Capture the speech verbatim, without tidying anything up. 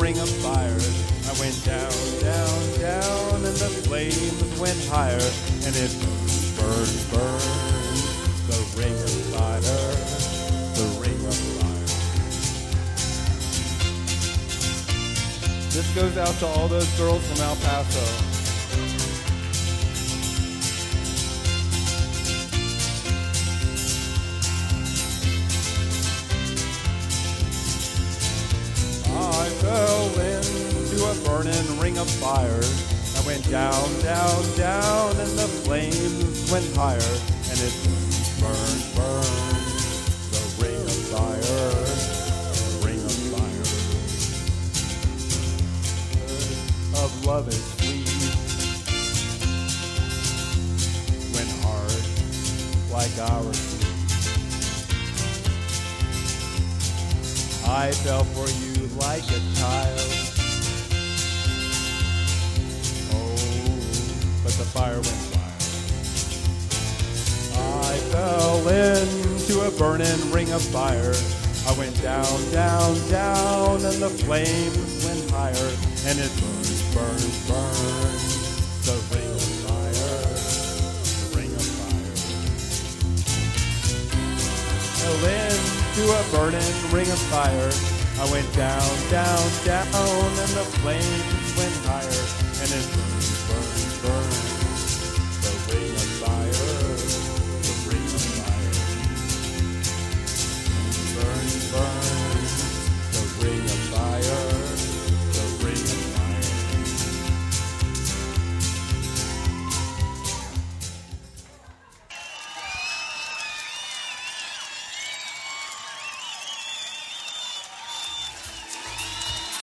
ring of fire. I went down, down, down, and the flames went higher. And it burned, burned, the ring of fire, the ring of fire. This goes out to all those girls from El Paso. I fell into a burning ring of fire. I went down, down, down, and the flames went higher. And it burned, burned, the ring of fire, the ring of fire. Of love is sweet, when hard like ours. I fell for you like a child. Oh, but the fire went wild. I fell into a burning ring of fire. I went down, down, down, and the flames went higher. And it burned, burned, burned, the ring of fire, the ring of fire. Fell into a burning ring of fire. I went down, down, down, and the flames went higher. And it burned, burned, burned.